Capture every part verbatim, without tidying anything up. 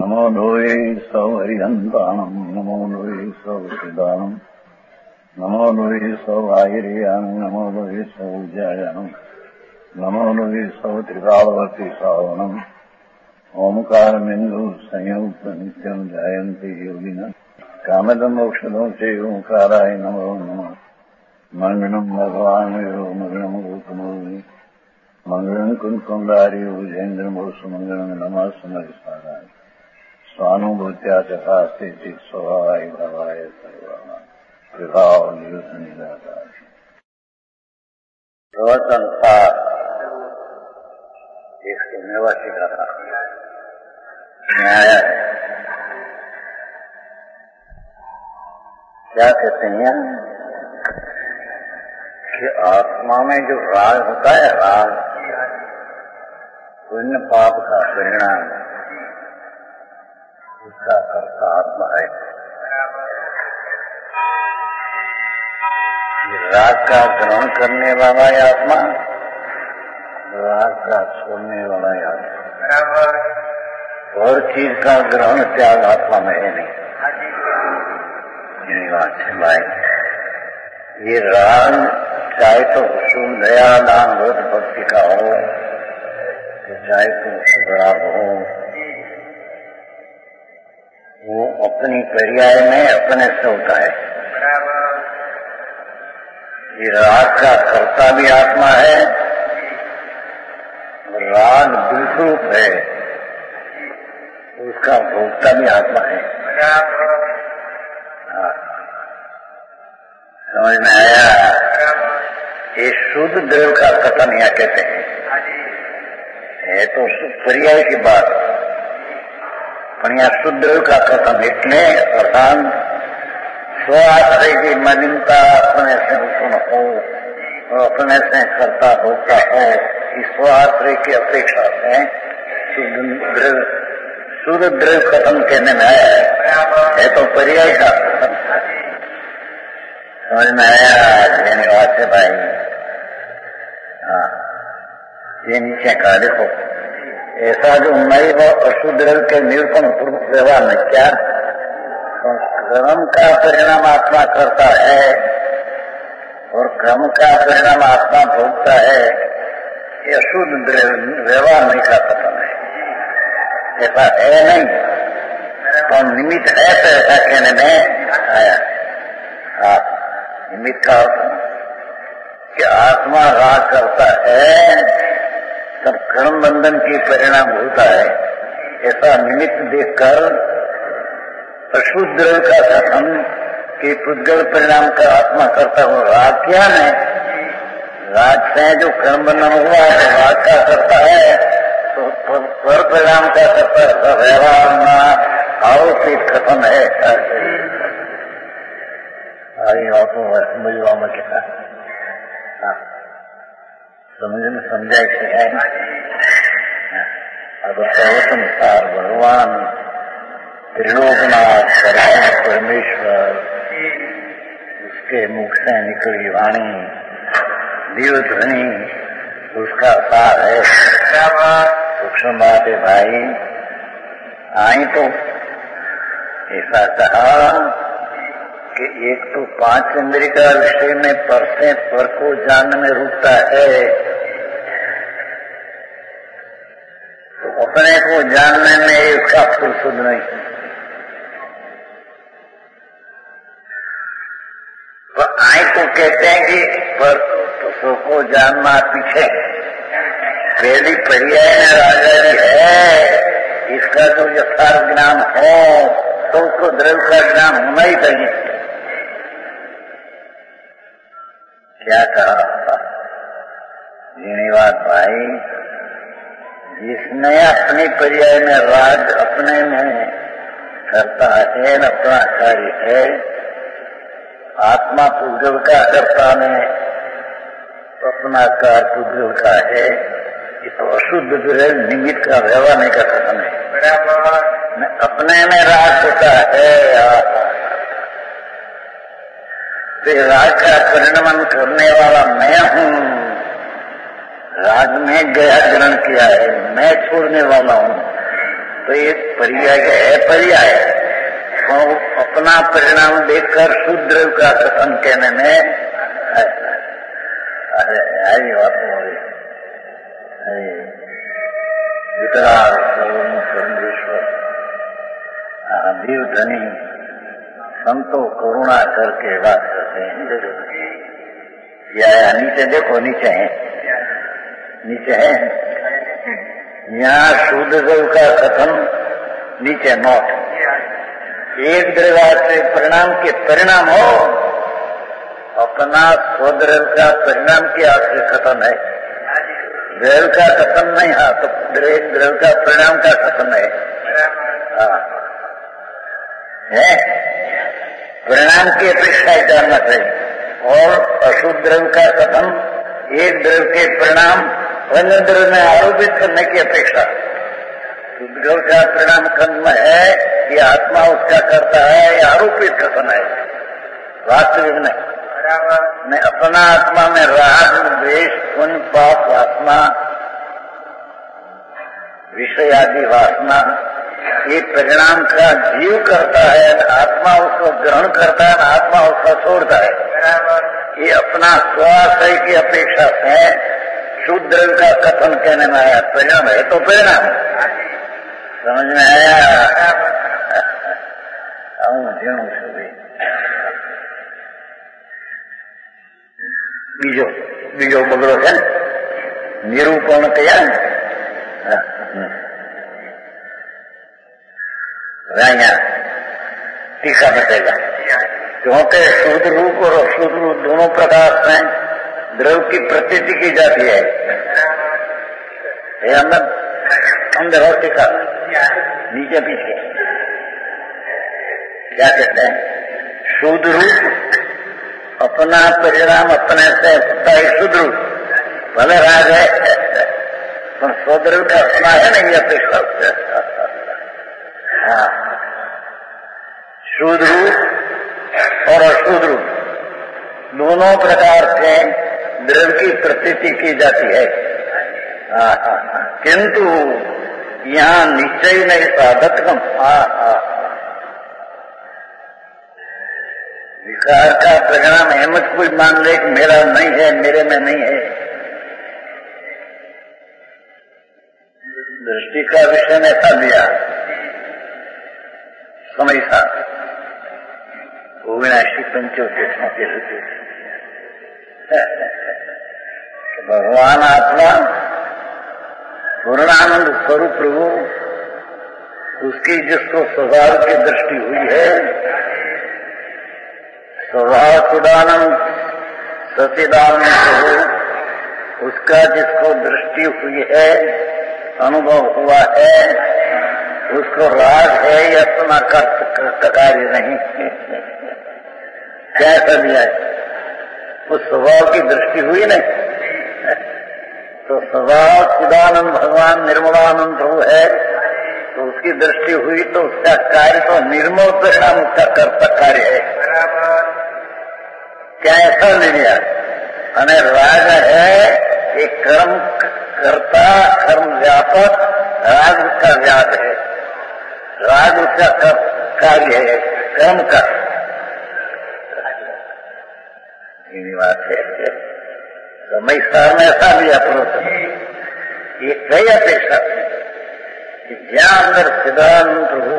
नमो लोये सौहरिहन्ताणम् नमो लोये सौहृदानम् नमो लोये सौभागिर्यानम् नमो लोये सौज्यायानम् नमो लोये सौत्रिकालवर्ति सावनम् ओंकारमिन्दु संयुक्त नित्यम् जायन्ति योगिनः कामदम् मोक्षदम् च ओंकाराय नमो नमः मंगलम् भगवान् यो मंगलम् गौतमोऽवि मंगलम् कुन्कुण्डारि भुजेन्द्रमोसु मंगलम् नमः समरिसाराय स्वानुभूत्या चकास्ते स्वभावाय भावाय सर्वाणां विभाव नियुक्त निराकार प्रवचन था एक सौ नवासी का था आया है। क्या कहते हैं कि आत्मा में जो राग होता है, राग पुण्य पाप का परिणाम, उसका कर्ता आत्मा है। ये राग का ग्रहण करने वाला है आत्मा, राग का छोड़ने वाला है आत्मा। और चीज का ग्रहण त्याग आत्मा में है नहीं। ये बात है भाई। ये राग चाहे तो शुभ दया दान बहुत भक्ति का हो, चाहे तो शुभ हो, वो अपनी पर्याय में अपने से होता है। ये राग का कर्ता भी आत्मा है, राग विरूप है, उसका भोक्ता भी आत्मा है। समझ में आया? ये शुद्ध द्रव्य का कथन यहाँ कहते हैं। है तो पर्याय की बात, पर यहाँ शुद्ध द्रव्य का कथन इतने अर्थान स्वाश्रय की मलिनता अपने से उत्पन्न हो और अपने से करता भोगता हो, इस स्वाश्रय की अपेक्षा से शुद्ध द्रव्य शुद्ध द्रव्य कथन कहने में आया है। है तो पर्याय का कथन। समझ में आया? धन्यवाद है भाई। हाँ, ये नीचे का देखो, ऐसा जो नई व अशुद्ध द्रव्य के निरूपण पूर्व व्यवहार में क्या कर्म का परिणाम आत्मा करता है और कर्म का परिणाम आत्मा भोगता है, ये अशुद्ध द्रव्य व्यवहार नहीं का कथन है। ऐसा है नहीं, तो निमित्त है तो ऐसा कहने में आया। हाँ, निमित्त का कि आत्मा राग करता है तब कर्म बंधन की परिणाम होता है, ऐसा निमित्त देखकर अशुद्ध द्रव्य का कथन कि पुद्गल परिणाम का आत्मा करता हो। राग क्या है? राग से जो कर्म बंधन हुआ है राग का करता है, तो पर परिणाम का करता है। व्यवहार में आरोपित कथन है। आई तो समझवा में क्या समझ में समझाए कि है। अब प्रवचन सार भगवान त्रिलोकनाथ परमेश्वर, उसके मुख से निकली वाणी दिव्य ध्वनि, उसका सार है। सूक्ष्म बात है भाई। आई तो ऐसा कहा कि एक तो पांच इंद्रिय का विषय में पर से पर को जानने में रुकता है, तो अपने को जानने में उसका फुर्सत नहीं। तो आई को कहते हैं कि पर को जानना पीछे पहली पर्याय में राजा है, इसका जो यथार्थ ज्ञान हो तो उसको द्रव्य का ज्ञान होना ही चाहिए। क्या कहा धन्यवाद भाई। जिसने अपनी पर्याय में राग अपने में करता है, अपना कार्य है, आत्मा पुद्गल का करता में अपना कार्य पुद्गल का है, ये तो अशुद्ध द्रव्य निमित्त का व्यवहार नहीं कर सकता है। अपने में राग होता है, तो राग का परिणमन करने वाला मैं हूँ। राग में गया ग्रहण किया है, मैं छोड़ने वाला हूँ। तो ये पर्याय है पर्याय, तो अपना परिणाम देखकर शूद्र का कथन कहने में अरे आई बात हो रही विकराल परमेश्वर दीव धनी संतो करुणा करके बात करते हैं। या नीचे देखो, नीचे है, नीचे है, यहाँ शूद्र देव का कथन नीचे नोट। एक द्रव्य से परिणाम के परिणाम हो, अपना स्वद्रव्य का परिणाम के आश्रय कथन है, द्रव्य का कथन नहीं है, तो द्रव्य का परिणाम का कथन है। हाँ है, परिणाम की अपेक्षा जानना चाहिए। और अशुद्ध द्रव्य का कथन एक द्रव्य के परिणाम अन्य द्रव्य में आरोपित करने की अपेक्षा। शुद्ध द्रव्य का परिणाम कर्म है कि आत्मा उसका करता है, यह आरोपित कथन है, वास्तविक नहीं। मैं अपना आत्मा में राग द्वेष पुण्य पाप वासना विषय आदि वासना ये परिणाम का जीव करता है, आत्मा उसको ग्रहण करता है, आत्मा उसको छोड़ता है। ये अपना स्वास्थ्य की अपेक्षा से शुद्ध द्रव्य का कथन कहने में आया। परिणाम है तो परिणाम समझ में आया। बीजो बीजो बगड़ो है निरूपण किया टीका बतेगा, क्योंकि शुद्ध रूप और अशुद्ध रूप दोनों प्रकार से द्रव्य की प्रतीति की जाती है। अंदर अंदर और टीका नीचे पीछे क्या कहते हैं, शुद्ध रूप अपना परिणाम अपने से होता है शुद्ध रूप, भले राग है तो स्वद्रव्य का अपना है नहीं अपेक्षा। हाँ, शुद्ध रूप और अशुद्ध रूप दोनों प्रकार से द्रव्य की प्रतीति की जाती है। हाँ हाँ, किंतु यहाँ निश्चय नहीं साधकम। हाँ हाँ, विकार का परिणाम अहमद कोई मान ले कि मेरा नहीं है, मेरे में नहीं है। दृष्टि का विषय में ऐसा दिया समय था विनाशी पंचोत्सव के ऋतु। भगवान आत्मा पूर्णानंद स्वरूप प्रभु, उसकी जिसको स्वभाव की दृष्टि हुई है, स्वभाव चिदानंद सचिदानंद प्रभु, उसका जिसको दृष्टि हुई है, अनुभव हुआ है, उसको राग है या अपना कार्य नहीं। क्या कर है, उस स्वभाव की दृष्टि हुई नहीं, तो स्वभाव चिदानंद भगवान निर्मलानंद प्रभु है, तो उसकी दृष्टि हुई तो उसका कार्य तो निर्मल दशा उसका कर्ता कार्य है। क्या ऐसा ले लिया, अने राग है एक कर्म कर्ता, कर्म व्यापक, राग उसका व्याप है, राग उसका कार्य है, कर्म का बात है। तो मैं सार में ऐसा लिया पुरुष ये कई अपेक्षा कि जहाँ अंदर सिद्धानंद प्रभु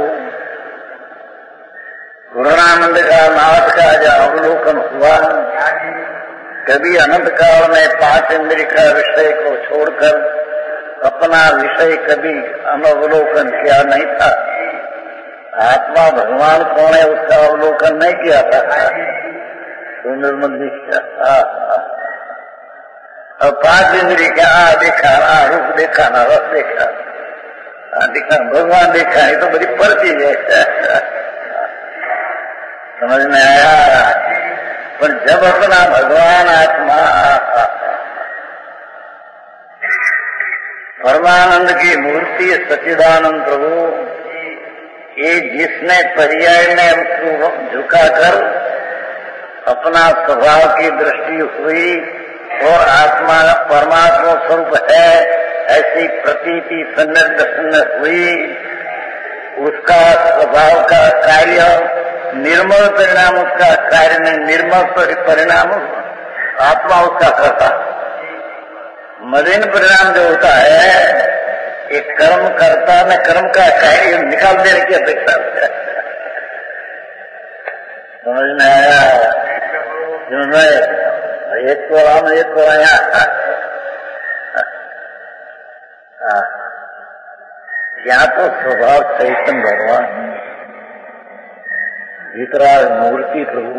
पूर्णानंद का नाथ का जहाँ अवलोकन हुआ, कभी अनंत काल में पांच इंद्रिय का विषय को छोड़कर अपना विषय कभी अनवलोकन किया नहीं था। आत्मा भगवान कौन है उसका अवलोकन नहीं किया था, सुंदर मंदिर किया। और पांच इंद्रिय क्या देखा, ना रूप देखा, ना रस देखा, देखा भगवान देखा, ये तो बड़ी परती है। समझ में आया। पर जब अपना भगवान आत्मा परमानंद की मूर्ति सच्चिदानंद प्रभु, ये जिसने पर्याय में झुकाकर अपना स्वभाव की दृष्टि हुई और आत्मा परमात्मा स्वरूप है ऐसी प्रतीति सन्नद्ध हुई, उसका स्वभाव का कार्य निर्मल परिणाम, उसका कार्य में निर्मल परिणाम आत्मा उसका करता। मलिन परिणाम जो होता है एक कर्म करता में कर्म का कार्य निकाल देने की अपेक्षा होता है। समझ में आया? एक को राम एक को आया। यहाँ तो स्वभाव चैतन्य भगवान, वितराग मूर्ति प्रभु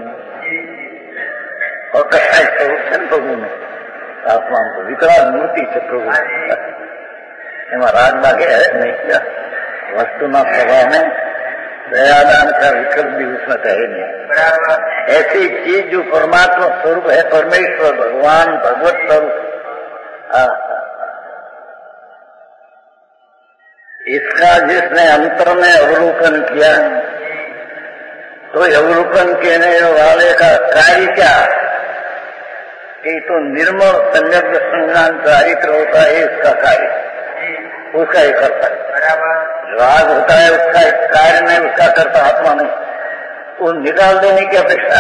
और कथा स्वरूप प्रभु में आत्मा को वितराग मूर्ति से प्रभु एवं राग लागे है नहीं किया वस्तु न स्वभाव में दयादान का विकल्प भी उसमें कहे नहीं। ऐसी चीज जो परमात्मा स्वरूप है, परमेश्वर भगवान भगवत स्वरूप, इसका जिसने अंतर में अवलोकन किया तो अवलोकन करने वाले का कार्य क्या कि तो निर्मल सम्यक संज्ञान चारित्र होता है, इसका कार्य उसका ही करता है। राग होता है उसका कार्य नहीं, उसका करता आत्मा नहीं, वो निकाल देने की अपेक्षा।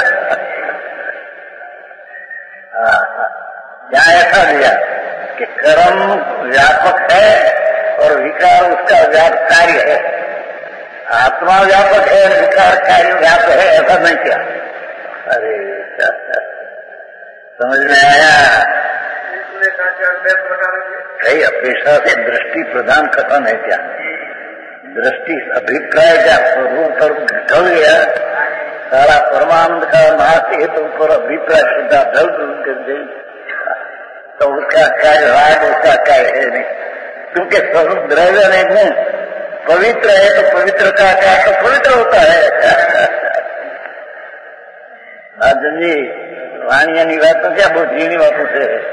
यहाँ ऐसा दिया कि कर्म व्यापक है और विकार उसका व्यापक कार्य है। आत्मा व्यापक है, विकार कार्य व्यापक है, ऐसा नहीं क्या? अरे समझ में आया? कई अपेक्षा से दृष्टि प्रधान कथन है क्या? दृष्टि अभिप्राय क्या स्वरूप पर ढल गया, सारा परमानंद का महासी है तो ऊपर अभिप्राय शुद्धा ढल कर गई तो उसका कार्य राग उसका कार्य है नहीं, क्योंकि स्वरूप द्रव्य नहीं है, पवित्र है तो पवित्र का कार्य तो पवित्र होता है। अर्जुन जी वाणी यानी बात तो क्या बहुत जीनी बातों से है।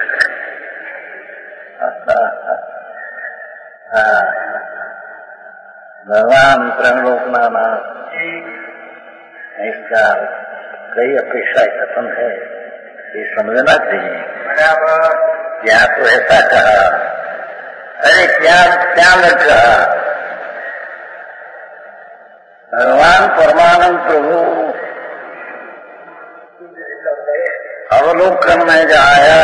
भगवान प्रणलोकना नाथ इसका कई अपेक्षा कथन है, ये समझना चाहिए। यहाँ तो ऐसा कहा, अरे क्या क्या न कहा, भगवान परमानंद प्रभु अवलोकन में जो आया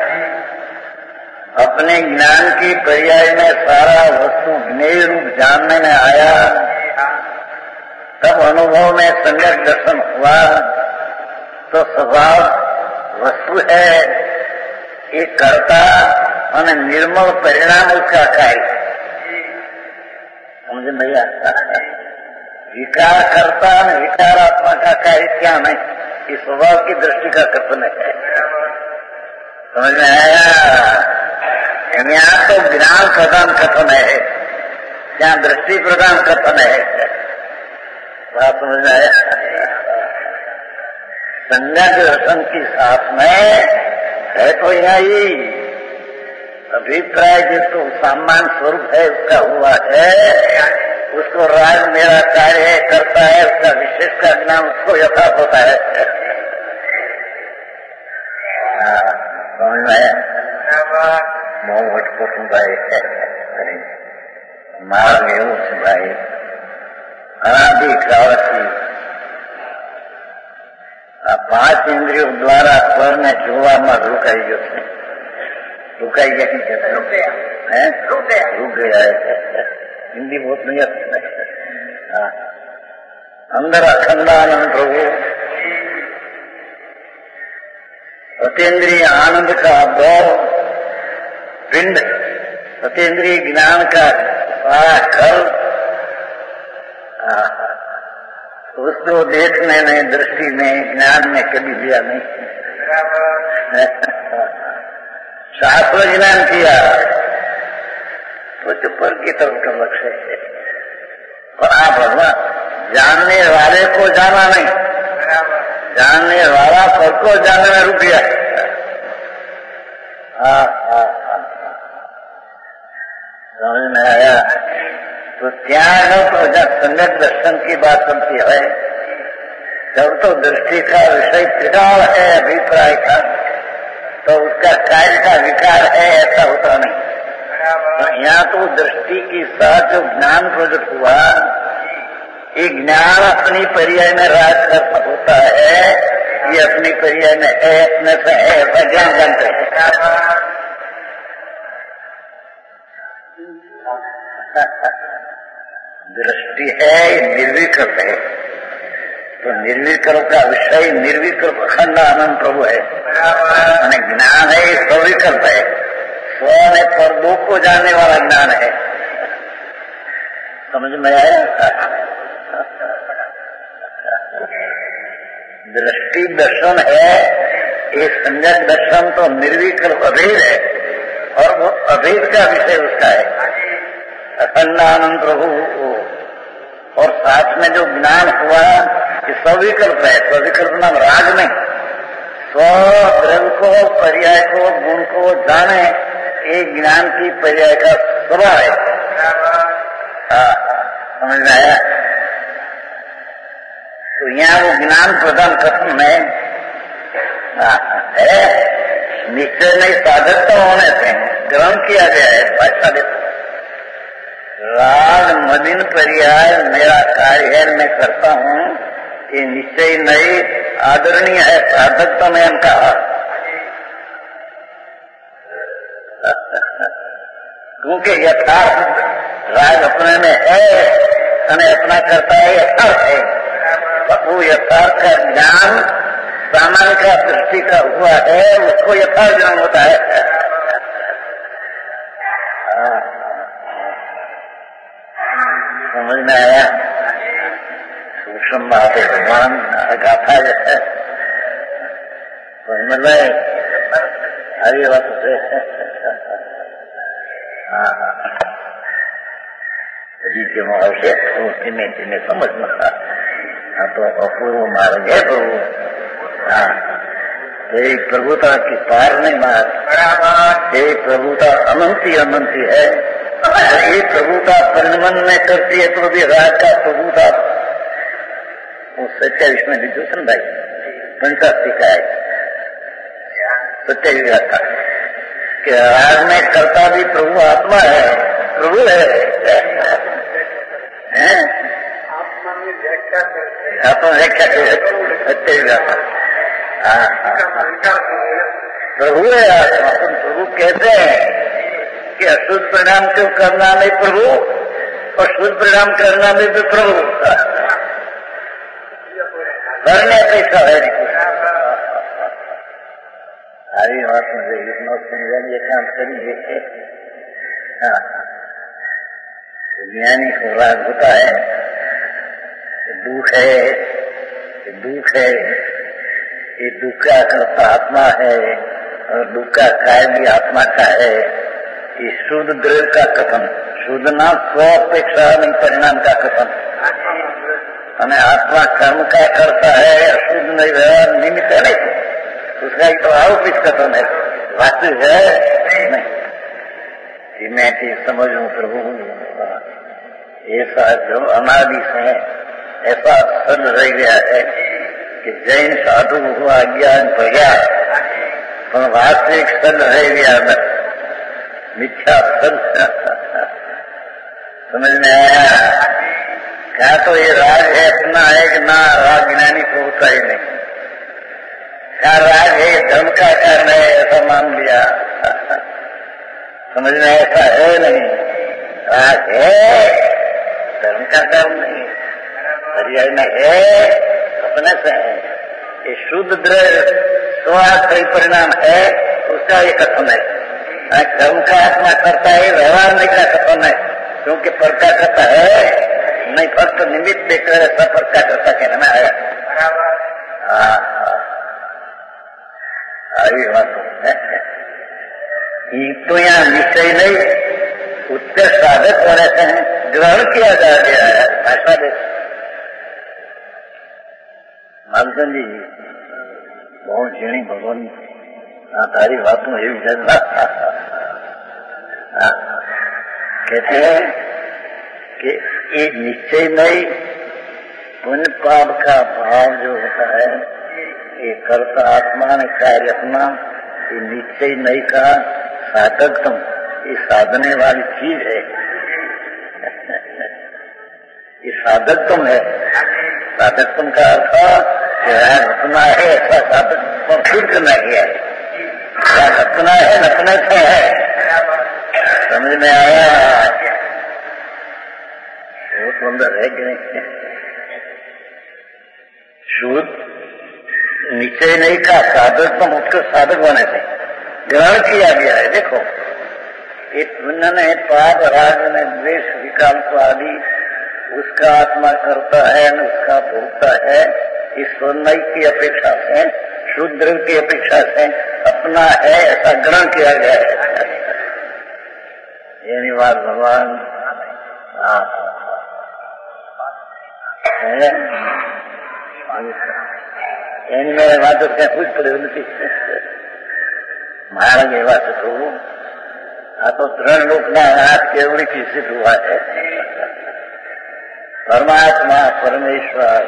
अपने ज्ञान की पर्याय में सारा वस्तु ज्ञेय रूप जानने में आया, तब अनुभव में सम्यक दर्शन हुआ तो स्वभाव वस्तु है, एक कर्ता और निर्मल परिणाम उसका कार्य। समझे भैया? विकार करता और विकारात्मा का कार्य क्या नहीं, इस स्वभाव की दृष्टि का कथन है। समझ में आया? यहाँ तो ज्ञान प्रधान कथन है, यहाँ दृष्टि प्रधान कथन है। बात समझ में आया? संज्ञा के दर्शन की साथ में है तो यही अभिप्राय जिसको सामान्य स्वरूप है उसका हुआ है, उसको राग मेरा कार्य है करता है, उसका विशेष का ज्ञान उसको यथार्थ होता है। समझ में आया? मोह भटको सुधाए मार्ग એવું સુધાય અનાદિ કાળથી આ પાંચ ઇન્દ્રિયો દ્વારા સ્વરને જોવામાં રોકાઈ ગયો છે। રોકાઈ ગયા કે રૂક ગયા હે રૂક ગયા રૂક ગયા हिंदी बहुत नहीं आती। हाँ, अंदर अखंडानंद प्रभु सतेंद्रीय आनंद का भाव पिंड, सतेंद्रीय ज्ञान का सारा खल उसको देखने में, दृष्टि में, ज्ञान में कभी दिया नहीं। शास्त्र ज्ञान किया तो जो पर की तरफ का लक्ष्य है, पर आप भगवान जानने वाले को जाना नहीं, जानने वाला सबको जानने में रुक गया। समझ में आया? तो त्याग तो जब सम्यक दर्शन की बात बनती है, जब तो दृष्टि का विषय त्रिकाल है अभिप्राय का, तो उसका कार्य का विकार है, ऐसा होता नहीं। तो यहाँ तो दृष्टि के साथ जो ज्ञान प्रकट हुआ, ये ज्ञान अपनी पर्याय में राज कर होता है, ये अपनी पर्याय में है, अपने से है, ऐसा ज्ञान जानते हैं। दृष्टि है, निर्विकल्प है, तो निर्विकल्प का विषय निर्विकल्प अखंड आनंद प्रभु है। माने ज्ञान है, सविकल्प है, स्व में पर दो को जानने वाला ज्ञान है। समझ में आया? दृष्टि दर्शन है, ये संज्ञक दर्शन तो निर्विकल्प अभेद है, और वो अभेद का विषय उसका है अखंड आनंद प्रभु। और साथ में जो ज्ञान हुआ कि सविकल्प है, सविकल्प नाम राग में स्व द्रव्य को, पर्याय को, गुण को जाने, ये ज्ञान की पर्याय का स्वभाव है। समझ में आया? तो यहाँ वो ज्ञान प्रदान कथन में है, निश्चय नहीं साधक तो होने से ग्रहण किया गया है। भाषा देखो, राग मदिन पर्याय मेरा कार्य है, मैं करता हूँ, ये निश्चय नहीं आदरणीय है, साधक तो मैं कहा। क्योंकि यथार्थ राग अपने में है, और अपना करता है, यथार्थ है। वो यथार्थ का ज्ञान सामान्य का दृष्टि का हुआ है, उसको यथार्थ ज्ञान होता है। समझ में आया? सूक्ष्म बात है, भगवान गाथा जैसे समझ में आए? अरे बात से जी के माहौल से धीमे धीमे समझ में आता। हाँ, तो अपूर्व मार्ग है प्रभु। हाँ, तेरी प्रभुता की पार नहीं मार, तेरी प्रभुता अनंती अनंती है। ये प्रभुता परिणमन में करती है तो भी राज का प्रभुता वो सच्चा विष्णु विभूषण भाई पंचाशी का है, सच्चा विराट का कि राज में करता भी प्रभु आत्मा है, प्रभु है, है? आत्मा व्याख्या सच्चा विराट प्रभु है आत्मा। तुम प्रभु कहते हैं कि अशुद्ध परिणाम क्यों करना नहीं प्रभु, और शुद्ध परिणाम करना भी तो प्रभु। करने कैसा है सारी बात मुझे इतना समझेंगे, काम करेंगे। हाँ, ज्ञानी को राग होता है, दुख है, दुख है, ये दुख का करता आत्मा है, और दुख का काय भी आत्मा का है। ये शुद्ध द्रव्य का कथन, शुद्ध ना स्व अपेक्षा नहीं परिणाम का कथन। हमें आत्मा कर्म का करता है, अशुद्ध नहीं व्यवहार निमित्त है नहीं, उसका एक तो आरोपित कथन है, वास्तविक है नहीं। मैं ठीक समझू प्रभु, ऐसा जो अनादि से ऐसा सल रह गया है कि जैन साधु हुआ ज्ञान पड़ गया, पर वास्तविक सल रह गया मिथ्या सल। समझ में आया? क्या तो ये राग है अपना है कि ना राग ज्ञानी को होता ही नहीं। क्या राग है धर्म का कारण है ऐसा मान लिया। समझ में ऐसा है नहीं, राग है धर्म का कारण नहीं, पर्याय में है अपने से है। ये शुद्ध द्रव्य स्वास्थ्य परिणाम है, उसका ये कथन है। कर्म का आत्मा करता है, व्यवहार नहीं का कथन है, क्योंकि परका करता है नहीं, फक्त निमित्त देखकर ऐसा परका करता कहना में आया। आई बात तो यहाँ निश्चय नहीं, उच्च साधक होने से ग्रहण किया जा रहा है। भाषा देख मालचंद जी बहुत झीणी भगवान तारी बात में यही जानना कहते हैं कि ये निश्चय नहीं, पुण्य पाप का भाव जो होता है, ये कर्ता आत्मा ने कार्य अपना, ये निश्चय नहीं का साधकतम, ये साधने वाली चीज है, ये साधक तुम है। साधक तुम का अर्थ अपना है, ऐसा साधक तुम शुद्ध नहीं है, अपना है अपने से है। समझ में आया? बहुत सुंदर है कि नहीं? शुद्ध निश्चय नहीं का साधक तुम उसके साधक होने से ग्रहण किया गया है। देखो ये पुण्य ने पाप राग ने द्वेष विकल्प आदि उसका आत्मा करता है, उसका भोगता है। इस सोनई की अपेक्षा से, शूद्र की अपेक्षा से अपना है ऐसा ग्रहण किया गया है। ये बात भगवान है। मेरे बात तो क्या कुछ पड़े उनकी महाराज ये बात तो आ तो त्रण लोक ना हाथ केवड़ी की सिद्ध हुआ है। परमात्मा परमेश्वर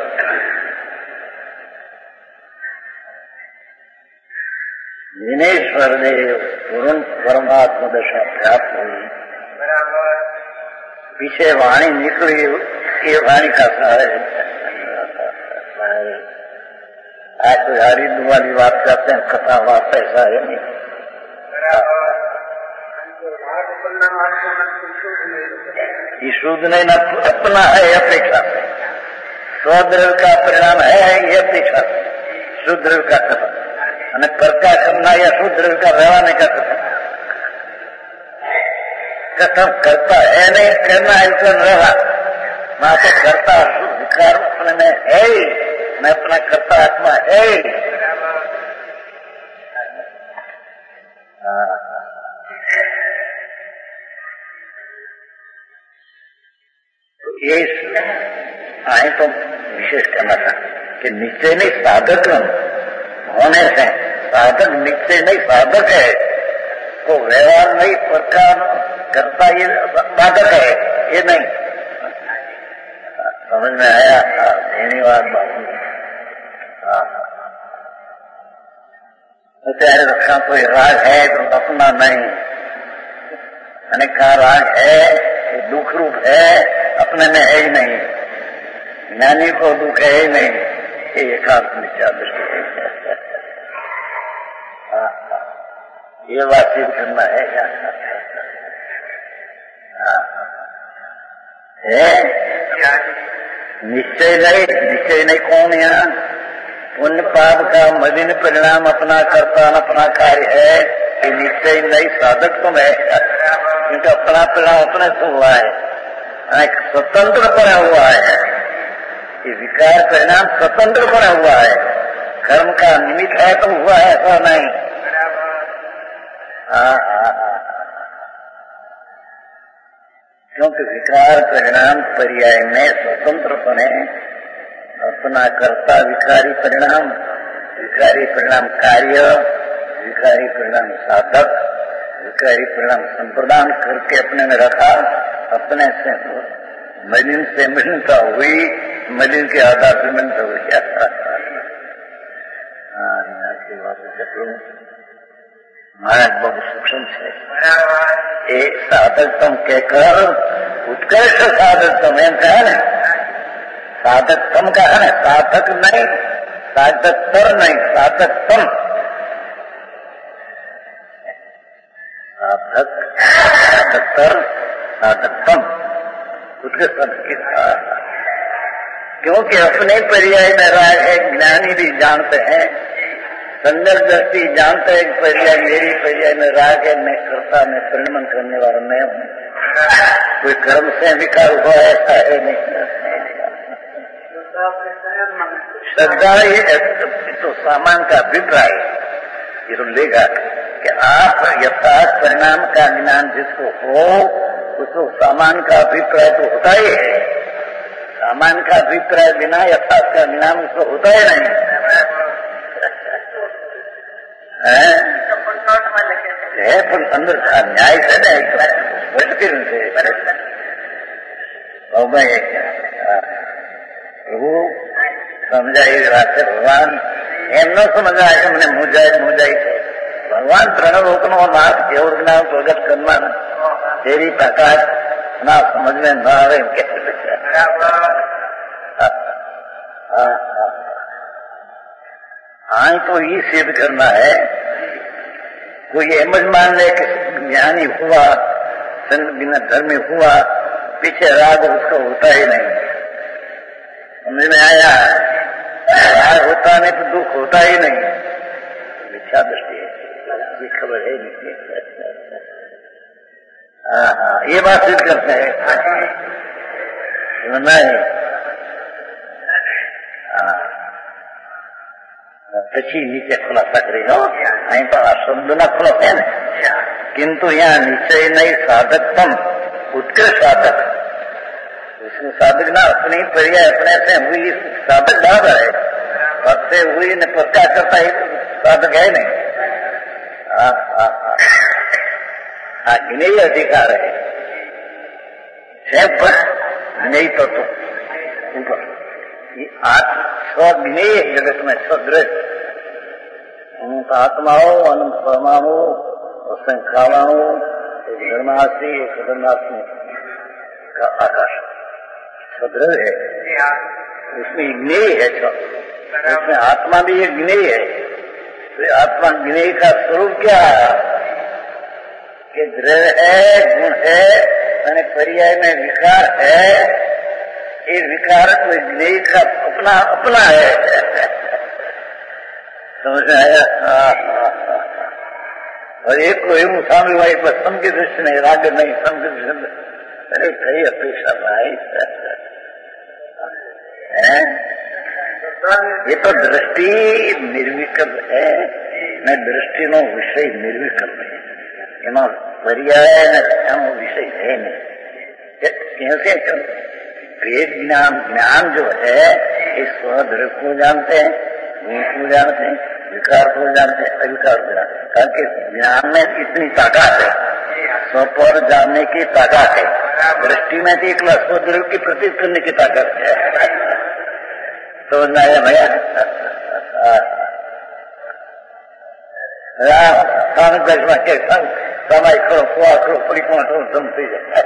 जिनेश्वर देव तुरंत परमात्मा दशा प्राप्त हुई। पीछे वाणी निकली, ये वाणी का सहाय। आज तो हरिद्वार वाली बात करते हैं, कथा वार्ता ऐसा है नहीं। ये शुद्ध नहीं न अपना है अपेक्षा से, स्वद्रव का परिणाम है ये अपेक्षा से। शुद्रव का कथन અને કરતા કરना या શુદ્રવ का रहने का कथन कथन करता है नहीं, करना है तो रहा ना। तो करता विकार अपने में है, मैं अपना करता आत्मा है। तो ये आए तो विशेष करना था कि निश्चय नहीं साधक होने से, साधक निश्चय नहीं साधक है, तो व्यवहार नहीं प्रकार करता ये साधक है, ये नहीं। समझ में आया? धन्यवाद बाबू। चाहे रखा कोई राग है तो अपना नहीं, अनेक का राग है दुख रूप है, अपने में है ही नहीं। ज्ञानी को दुख है ही नहीं, ये एकांत मिथ्या दृष्टि ये बात सिद्ध करना है क्या है? निश्चय नहीं, निश्चय नहीं कौन यहाँ? पुण्य पाप का मलिन परिणाम अपना करता अपना कार्य है, ये निश्चय नहीं साधक तुम है। क्योंकि अपना परिणाम अपने से हुआ है, स्वतंत्र पड़ा हुआ है। ये विकार परिणाम स्वतंत्र पड़ा हुआ है, कर्म का निमित्त है तो हुआ है, ऐसा नहीं। हाँ हाँ हाँ, क्योंकि विकार परिणाम पर्याय में स्वतंत्रपने अपना कर्ता विकारी परिणाम, विकारी परिणाम कार्य, विकारी परिणाम साधक, विकारी परिणाम संप्रदान करके अपने में रखा। अपने से मलिन से मिलनता हुई, मलिन के आधार से मिलता हुई। हाँ यहाँ की बात महाराज बहुत सूक्ष्म है। एक साधक तुम कहकर उत्कृष्ट साधक तुम एम कहा ना, साधक तुम कहा ना, साधक नहीं, साधक तर नहीं, साधक तुम। साधक साधक तर साधक तुम उत्कृष्ट की। क्योंकि अपने पर्याय में राग है, ज्ञानी भी जानते हैं, संदर्भ दृष्टि जानते हैं पर्याय मेरी पर्याय में राग है, मैं करता, मैं परिणमन करने वाला मैं हूँ। कोई कर्म से विकार हुआ ऐसा है नहीं। श्रद्धा ये तो सामान का अभिप्राय ये तो लेगा कि आप यथार्थ परिणाम का ज्ञान जिसको हो उसको सामान का अभिप्राय तो होता ही है। सामान का अभिप्राय बिना यथार्थ का ज्ञान उसको होता ही नहीं है। पर अंदर न्याय से नहीं प्रभु समझाई रास्ते भगवान एम न समझाए कि मैंने मुझाई मुझाई भगवान प्रणवोकनो नाथ केवल ज्ञान प्रगट करना तेरी ताकत ना समझ में न आवे कैसे हाँ तो ये सिद्ध करना है। कोई एमज मान ले कि ज्ञानी हुआ बिना धर्मी हुआ पीछे राग उसको होता ही नहीं। समझ में आया? राग होता नहीं तो दुख होता ही नहीं। मिथ्या दृष्टि है, ये खबर है नहीं। हाँ हाँ ये बात सिद्ध करते हैं नहीं। પછી નીચે ખુલાસા કરી લો અહીં તો આ શબ્દના ખુલાસા है ना, किंतु यहाँ निश्चय नहीं साधकतम उत्कृष्ट साधक। उसमें साधक ना अपनी पर्याय अपने से हुई साधक बराबर है, पद से हुई न पद क्या करता है साधक है नहीं। हाँ हाँ हाँ ज्ञेय अधिकार है नहीं तो ऊपर स्वज्ञेय जगत में स्वदृश अनंत आत्माओं अनंत परमाणु असंख्यावाणु धर्मासी सदनासी का आकाश स्वदृढ़ है, उसमें ज्ञेय है। उसमें आत्मा भी एक ज्ञेय है। तो आत्मा ज्ञेय का स्वरूप क्या है कि दृढ़ है, गुण है और पर्याय में विकार है। ये विकार कोई ज्ञेय का अपना अपना है। समझ में आया? और एक को एवं स्वामी भाई पर सम की दृष्टि नहीं, राग नहीं, सम की दृष्टि। अरे कई अपेक्षा भाई ये तो दृष्टि निर्विकल्प है। मैं दृष्टि नो विषय निर्विकल्प है, एम पर्याय न विषय है नहीं। कैसे वेद ज्ञान ज्ञान जो है इस स्वदृढ़ को जानते हैं, गुण को जानते हैं, विकार को जानते हैं, अविकार को जानते हैं। कारण कि ज्ञान में इतनी ताकत है, स्वपर जानने की ताकत है। दृष्टि में देख लो स्वदृढ़ की प्रतीत करने की ताकत है। तो नया भैया के समय करो कुआ करो परिक्रमा करो जमती है।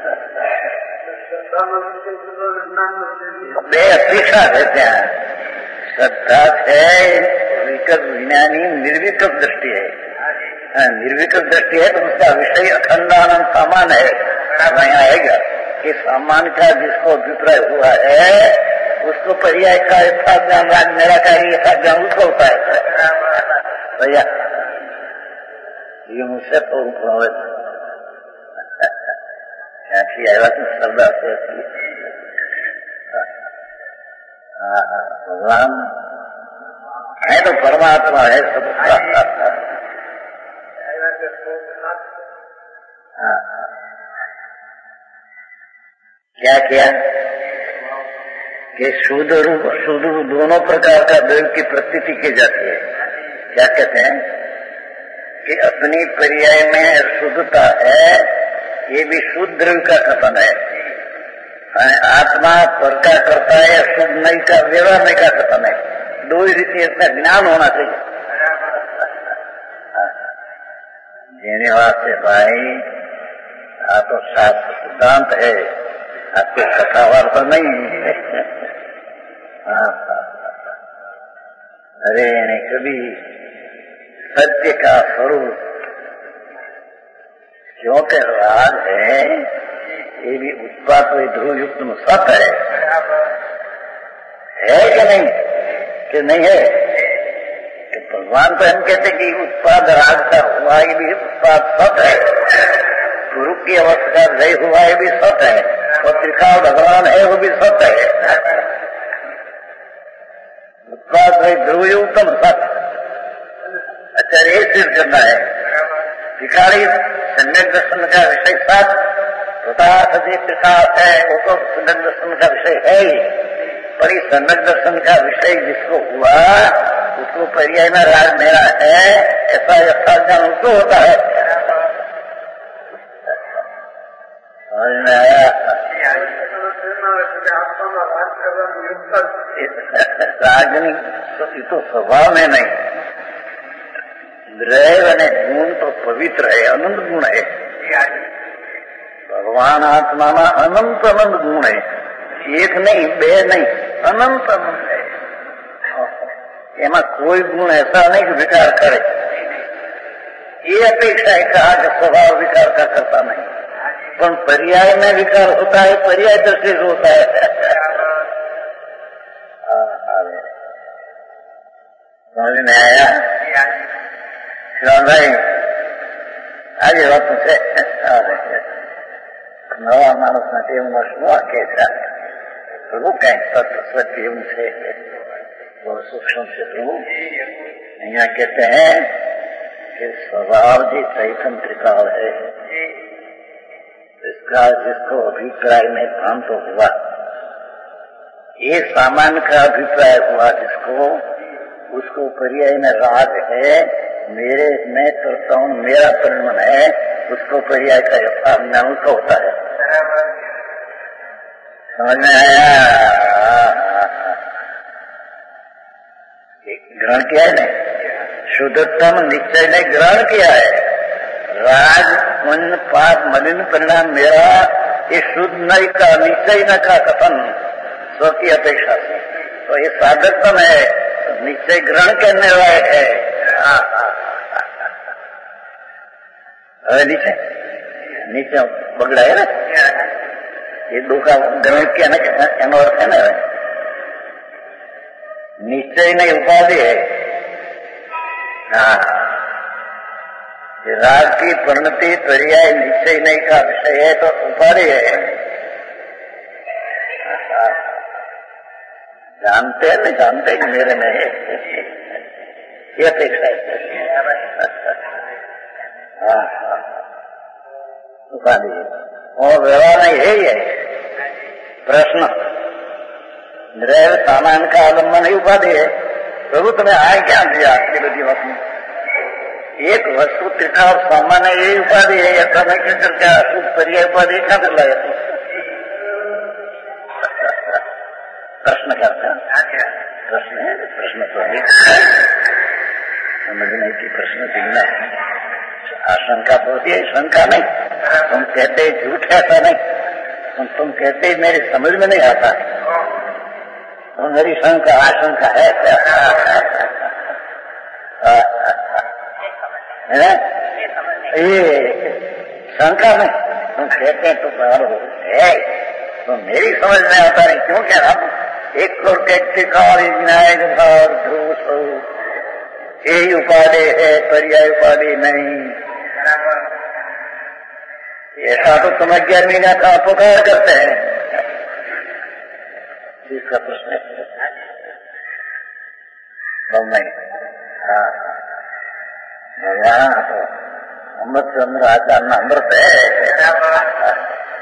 બે અપેક્ષા છે ત્યાં श्रद्धा है विकल्प विज्ञानी निर्विकल्प दृष्टि है। निर्विकल्प दृष्टि है तो उसका विषय अखंडानंद सामान है। यहाँ आएगा कि सामान का जिसको अभिप्राय हुआ है उसको पर्याय का यथार्थ ज्ञान राग निराकारी यथार्थ ज्ञान उसको होता है। भैया ये मुझसे तो ऐसी आया श्रद्धा से भगवान है तो परमात्मा है सबका। क्या किया कि शुद्ध रूप शुद्ध रूप दोनों प्रकार का द्रव्य की प्रतीति की जाती है। क्या कहते हैं कि अपनी पर्याय में शुद्धता है, ये भी शुद्ध द्रव्य का कथन है। आत्मा पर का करता है, शुद्ध नहीं का व्यवहार नहीं का कथन है। दो ही रीति इसमें ज्ञान होना चाहिए। जीने वास्ते भाई आ तो शास्त्र सिद्धांत है, आपको कथावार तो नहीं है। अरे नहीं कभी सत्य का स्वरूप क्योंकि राग है, ये भी उत्पाद हुई ध्रुव युक्त में सत है। है कि नहीं कि नहीं है कि भगवान तो हम कहते कि उत्पाद राग का हुआ ये भी उत्पाद सत है। गुरु की अवस्था जय हुआ ये भी सत है, और त्रिकाल भगवान है वो भी सत है। उत्पाद हुई ध्रुव युक्त में सत। अच्छा ये सिद्ध करना है त्रिकाली सम्यक दर्शन का विषय सत पदार्थ जो प्रकाश है वो तो सम्यक दर्शन का विषय है ही, पर इस सम्यक दर्शन का विषय जिसको हुआ उसको पर्याय में राग मेरा है ऐसा यथार्थ ज्ञान उसको होता है। समझ में आया? रागनी तो स्वभाव में नहीं, द्रैव ने गुण तो पवित्र है, अनंत गुण है। भगवान आत्मा में अनंत अनंत गुण है, एक नहीं बे नहीं, अनंत अनंत है। एमा कोई गुण ऐसा नहीं कि विकार करे। ये अपेक्षा है कहा कि स्वभाव विकार का करता नहीं, पर पर्याय में विकार होता है, पर्याय दृष्टि से होता है। समझ में आया? भाई आज વાત છે નવા માણસના ટેવમાં શું કે છે પ્રભુ કઈ તત્વ સત્ય એવું છે બહુ સૂક્ષ્મ છે પ્રભુ। અહીંયા कहते हैं कि स्वभाव जी चैतन्य त्रिकाल है, इसका जिसको अभिप्राय में भ्रांत हुआ, ये सामान्य का अभिप्राय हुआ जिसको, उसको पर्याय में राग है, मेरे मैं करता हूँ, मेरा परिणाम है, उसको पर्याय का यथाज्ञान उसका होता है। समझ में आया? ग्रहण किया है नहीं, शुद्धतम निश्चय ने ग्रहण किया है। राज पुण्य पाप मलिन परिणाम मेरा, ये शुद्ध नहीं का निश्चय न का कथन स्व की अपेक्षा से, तो ये साधकतम है, निश्चय ग्रहण करने वाले है। नीचे नीचे बगड़ा है ना, ये दो का ग्रहण किया ना, एनो अर्थ है ना, निश्चय नहीं उपाधि है। हाँ, राग की परिणति पर्याय निश्चय नहीं का विषय है तो उपाधि है। जानते हैं नहीं जानते कि मेरे में है, ये अपेक्षा है। उपाधि और व्यवहार नहीं है। ये प्रश्न द्रैव सामान का अवलंबन नहीं उपाधि है। प्रभु तुम्हें आए क्या दिया आपके बदी वस्तु में? एक वस्तु त्रिका और सामान्य यही उपाधि है, या समय के क्या अशुद्ध पर्याय उपाधि क्या कर लाया? प्रश्न करते हैं, प्रश्न है, प्रश्न तो है समझने की, प्रश्न दिखना है। आशंका तो होती है, शंका नहीं। तुम कहते झूठ ऐसा नहीं, तुम तुम कहते मेरी समझ में नहीं आता, तो मेरी शंका आशंका है। ये शंका नहीं, तुम कहते हैं तो बराबर है, तो मेरी समझ में आता नहीं। क्यों कह रहा हूँ? एक और टेक्टिकल विनायक भाव ध्रुव यही उपाधि है, पर्याय उपाधि नहीं। ऐसा तो समझ गया मीना का अपकार करते हैं, इसका प्रश्न नहीं। हाँ, यहाँ तो अमृत चंद्र आचार्य अमृत है,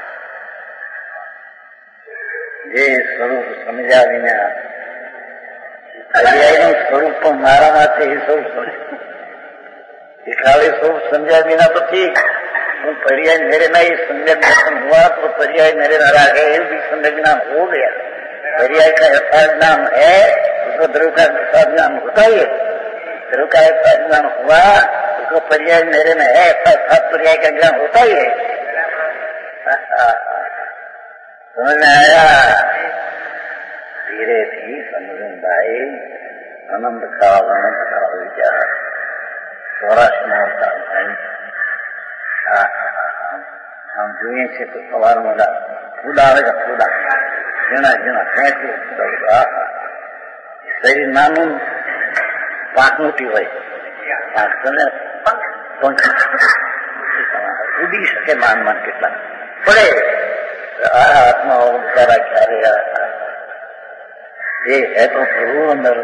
ये स्वरूप समझा विना पर्यायનું સ્વરૂપ પણ મારા માટે એ સ્વરૂપ સમજે। दिखावे स्वरूप समझा बिना तो ठीक, पर्याय मेरे में ये संज्ञा ज्ञान हुआ तो पर्याय मेरे न रहा है, ये भी संज्ञा ज्ञान हो गया। पर्याय का यथार्थ ज्ञान है, उसको ध्रुव का यथार्थ ज्ञान होता ही है। ध्रुव का यथार्थ ज्ञान हुआ, उसको पर्याय मेरे में है, यथार्थ पर्याय का ज्ञान होता ही है। समझ में आया? धीरे थी समझ भाई, अनंत काल अनंत काल विचार સૌરાષ્ટ્રમાં આવતા આમ જોઈએ છે તો સવારમાં ફૂડા આવે છે, ફૂડા ઝીણા ઝીણા ખેંચી શરીર નાનું પાંખ મોટી હોય, પંખ ઉડી શકે માન માન કેટલા પડે આ હાથમાં તારા ક્યારે એ હે તો પ્રભુ અંદર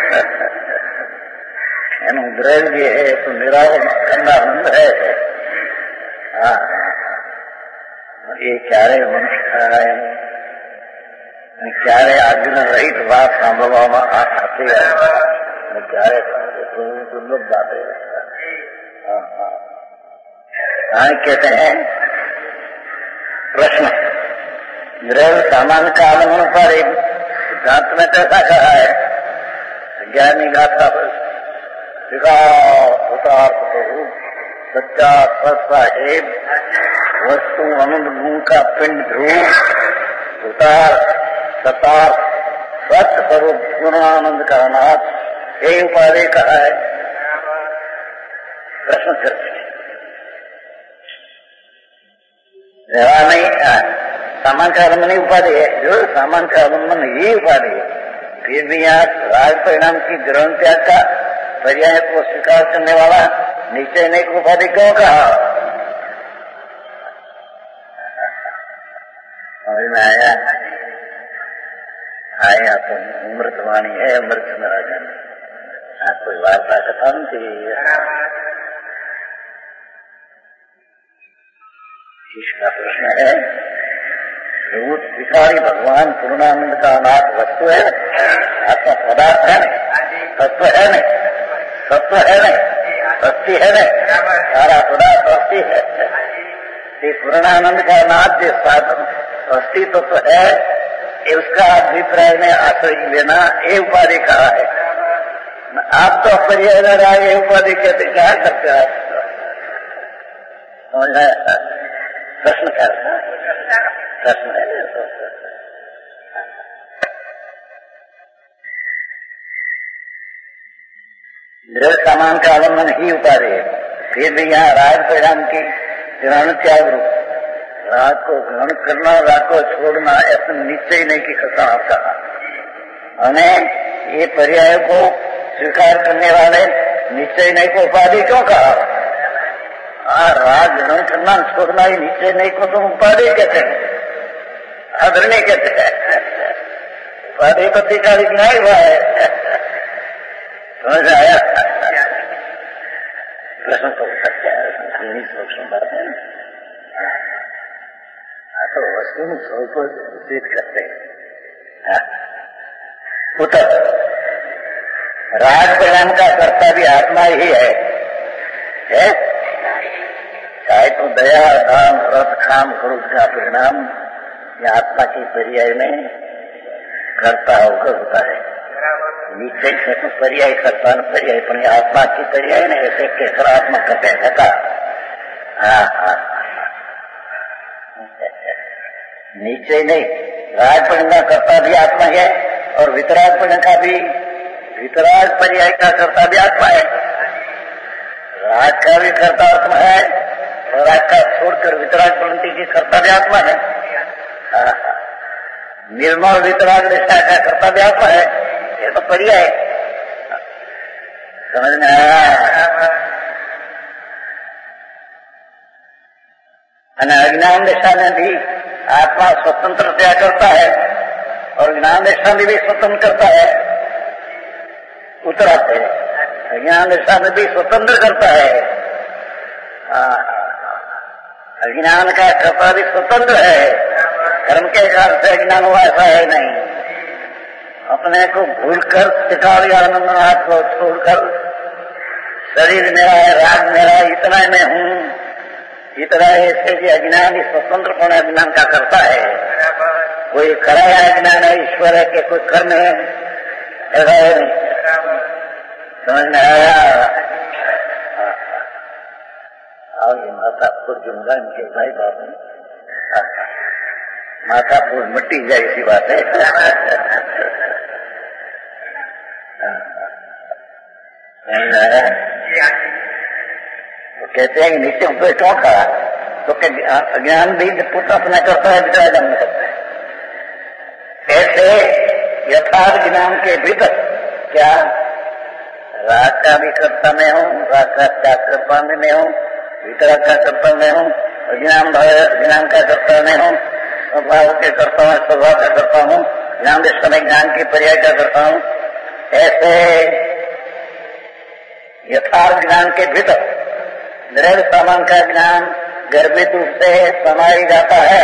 એનું દ્રવ્ય है तो निरावरण आनंद है। हाँ, ये क्यारे मनुष्य क्यारे आग्रह रहित बात सांभळवामां आती है, क्यारे दुर्लभ बातें। हाँ, कहते हैं प्रश्न द्रव्य सामान्य का आलम्बन पर एक सिद्धांत में कैसा कहा है? ज्ञानी गाथा सच्चा सत्साहेब वस्तु आनंद गुण का पिंड ध्रुव उतार सतार सत्य स्वरूप गुणानंद का नाथ ये उपाधि कहा है। प्रश्न करते नहीं सामान का आलम्बन उपाधि है, जो सामान का आलम्बन ये उपाधि है। फिर भी यहाँ राज परिणाम की ग्रहण त्याग का पर्याय को स्वीकार करने वाला निश्चय नहीं को उपाधि क्यों कहा? समझ में आया? आया तो अमृतवाणी है अमृत राजन। हाँ, कोई वार्ता कथा नहीं। इसका प्रश्न है, रूप त्रिकाली भगवान पूर्णानंद का अनाथ वस्तु है, आत्मा पदार्थ है नहीं, तत्व है नहीं, तत्व है नहीं, अस्थि है नहीं, सारा पदार्थ अस्थि है। ये पूर्णानंद का अनाथ जो साधन अस्थि तत्व है, उसका अभिप्राय में आश्रय लेना ये उपाधि कहा है। आप तो पर्याय न रहा ये उपाधि कहते क्या करते हैं आप? समझ आया? प्रश्न कर प्रश्न है दृढ़ सामान का आलम्बन ही उपाधि है। फिर भी यहाँ राग परिणाम की ग्रहण त्याग रूप राग को ग्रहण करना, राग को छोड़ना ऐसा निश्चय नहीं की कथा कहा। हमें ये पर्याय को स्वीकार करने वाले निश्चय नहीं को उपाधि क्यों कहा? हाँ, राग ग्रहण करना छोड़ना ही निश्चय नहीं को तुम उपाधि कहते हैं, आदरणीय कहते हैं। उपाधि तो टीका लिखना ही हुआ है। समझ आया? प्रश्न तो सकते हैं सूक्ष्म बात है। तो वस्तु स्वरूप सिद्ध करते हैं। उत्तर राग परिणाम का कर्ता भी आत्मा ही है, है? चाहे तो दया दान रथ काम क्रोध का परिणाम ये आत्मा की पर्याय में कर्ता होकर होता है। नीचे से तो पर्याय करता न पर्याय पण आत्मा की पर्याय ने ऐसे कहकर आत्मा कहते हैं का। हाँ हाँ नीचे नहीं, राग परिणाम का कर्ता भी आत्मा है और वितराग परिणाम का भी वितराग पर्याय का कर्ता भी आत्मा है। राग का भी कर्ता आत्मा है और राग का छोड़कर वितराग परिणति की कर्ता भी आत्मा है। निर्मल वितराग निष्ठा का कर्ता भी आत्मा है। ये तो पर्याय समझ में आया? अज्ञान दिशा में भी आत्मा स्वतंत्रता करता है और ज्ञान दिशा में भी स्वतंत्र करता है। उतराते अज्ञान दिशा में भी स्वतंत्र करता है। अज्ञान का कर्ता भी स्वतंत्र है। कर्म के कारण से अज्ञान हुआ ऐसा है नहीं। अपने को भूलकर त्रिकाली आनंद नाथ को छोड़कर शरीर मेरा है, राग मेरा, इतना मैं हूँ, इतना ऐसे भी अज्ञान स्वतंत्रपण अज्ञान का करता है। कोई कराया अज्ञान है, ईश्वर है कि कोई कर्म है, ऐसा है नहीं। समझ में आया? और ये मातापुर जुमला इनके भाई बाप मातापुर मिट्टी जाए इसी बात है। तो कहते हैं कि नीचे ऊपर क्यों खड़ा? तो अज्ञान भी पुत्र अपना करता है, विचार जन्म करता है। ऐसे यथार्थ ज्ञान के भीतर क्या राग का भी कर्ता में हूँ, राग का त्याग कर्ता में हूँ, वितराग का कर्ता में हूँ, अज्ञान ज्ञान का कर्ता में हूँ, स्वभाव के करता हूँ, स्वभाव का करता हूँ, ज्ञान समय ज्ञान की पर्याय का करता हूँ। ऐसे यथार्थ ज्ञान के भीतर दृढ़ सामान का ज्ञान गर्भित रूप से समाई जाता है।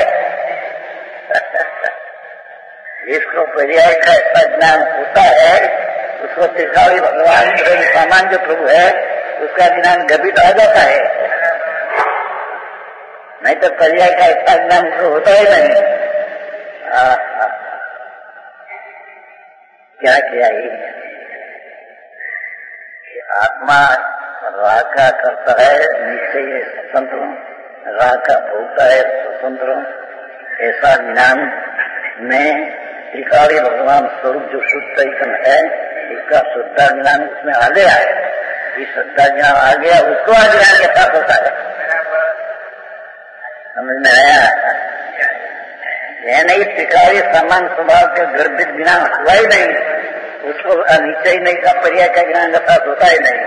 इसको पर्याय का ऐसा ज्ञान होता है, उसको त्रिकाली भगवान सामान जो प्रभु है उसका ज्ञान गर्भित आ जाता है। नहीं तो पर्याय का इतना ज्ञान तो होता ही नहीं। आ, आ, क्या किया ही आत्मा राग का करता है निश्चय स्वतंत्र, राग का भोगता है स्वतंत्र। ऐसा ज्ञान में त्रिकाली भगवान स्वरूप जो शुद्ध चैतन्य है, इसका शुद्धा ज्ञान उसमें आ गया है। ये शुद्धा ज्ञान आ गया, उसको अज्ञान के साथ होता है। समझ में आया? यह नहीं त्रिकाली समान स्वभाव के गर्भित ज्ञान हुआ ही नहीं, उसको निश्चय नहीं का पर्याय का ज्ञान के साथ होता ही नहीं।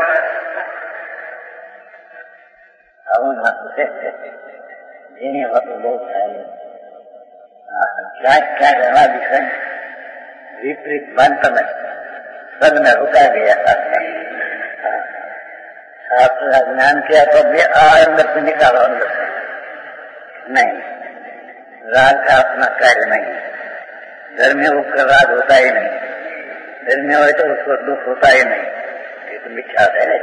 बहुत क्या क्या रहना विषय विपरीत मंत में सद में रुका गया। शास्त्र ज्ञान किया तो भी अंदर से निकालो, अंदर से नहीं। राग का अपना कार्य नहीं, घर में उसका राग होता ही नहीं, घर में हो तो उसको दुख होता ही नहीं, ये तो मिथ्या है।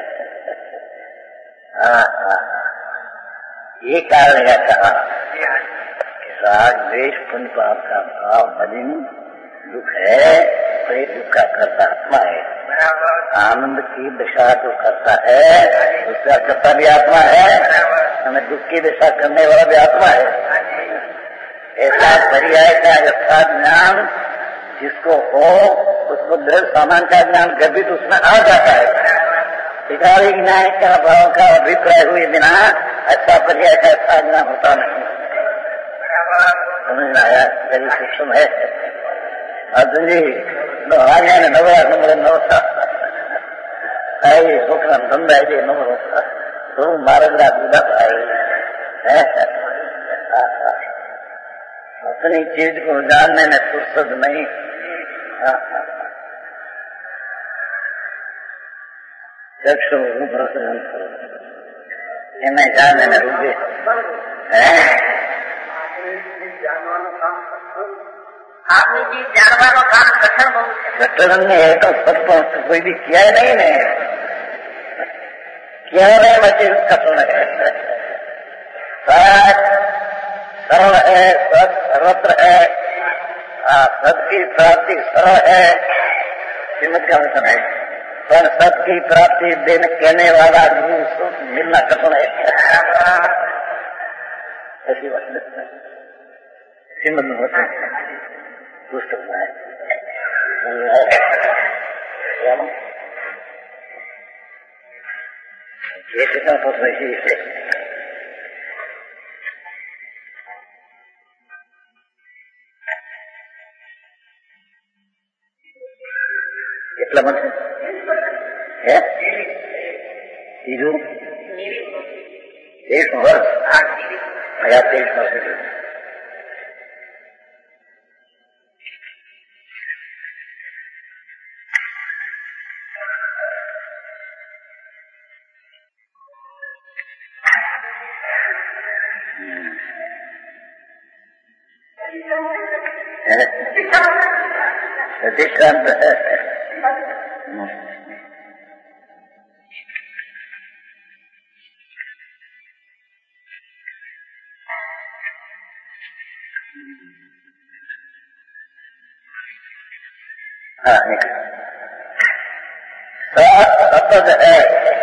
हाँ हाँ, ये कारण है कहा राग द्वेष पुण्य पाप का भाव मलिन दुख है, तो ये दुख का करता आत्मा है। आनंद की दशा जो करता है उसका करता भी आत्मा है, हमें दुख की दशा करने वाला भी आत्मा है। ऐसा पर्याय का यथा ज्ञान जिसको हो उसको दृढ़ सामान का ज्ञान गर्भित उसमें आ जाता है। त्रिकाली न्याय का भाव का अभिप्राय हुए बिना ऐसा पर्याय का यथा ज्ञान होता नहीं। समझ में आया? बड़ी सूक्ष्म है। अर्जुन जी आगे ने नवरा नंबर नौता छोकरा धंधा है नंबर तो मारा जुदा है। अपनी चीज को जानने में फुर्सत नहीं। चक्षु इन्हें जानने में रुके आपने जी जानवर काम कठिन बहुत कठिन है तो सब कोई भी किया ही नहीं ने किया नहीं बच्चे कठिन है। सरल है, सत सर्वत्र है, सत की प्राप्ति सरल है, श्रीमद का वचन है। पर सत की प्राप्ति देने कहने वाला गुरु मिलना कठिन है। ऐसी बात नहीं, श्रीमद में वचन पुस्तक में ये कितना तो सही है। કેટલા મત હે ત્રીજું એક વર્ષ હયા ત્રીસ વર્ષ સતીકાંત सतद है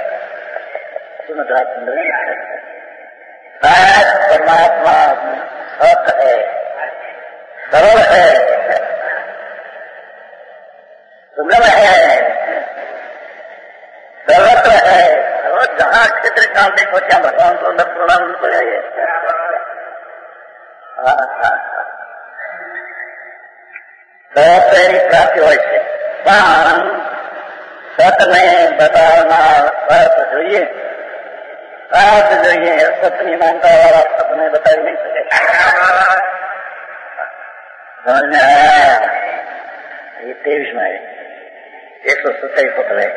परमात्मा सत है, सरल है, सुगम है, सर्वत्र है। और जहाँ क्षेत्र काल देखो क्या भगवान को अंदर प्रणाम हो जाइए। सत प्राप्ति हो सत में बताना सत જોઈએ, सत જોઈએ, सत नहीं मानता वाला सत में बता ही नहीं सकेगा। समझ में आया? ये तेईस में है, एक सौ सत्ताईस पत्र है,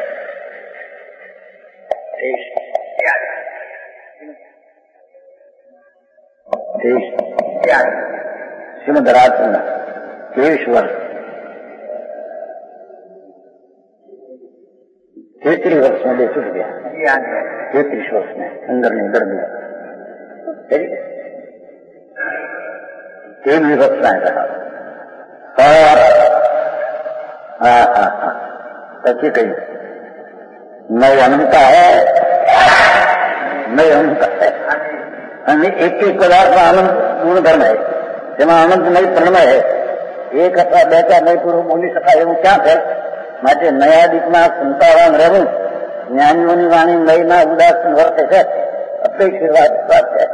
तेईस तेईस श्रीमद राजचंद्र तेईस वर्ष तैतीस वर्ष में ले चुक गया। तैतीस वर्ष में अंदर नहीं डर गया। तेईस वर्ष में रहा और हाँ हाँ हाँ सच्ची कही नई अनंता है, नई अनंता है। एक एक पदार्थ में अनंत गुण धर्म है, જેમાં અનંત નહીં પ્રણમય है। एक अथवा બે ચાર નહીં પૂરું બોલી શકાય એવું ક્યાં છે? માટે નયા દીકમાં સંતાવાન રહેવું જ્ઞાનીઓની વાણી લઈના ઉદાસીન વર્તે છે, અપેક્ષિત વાત છે।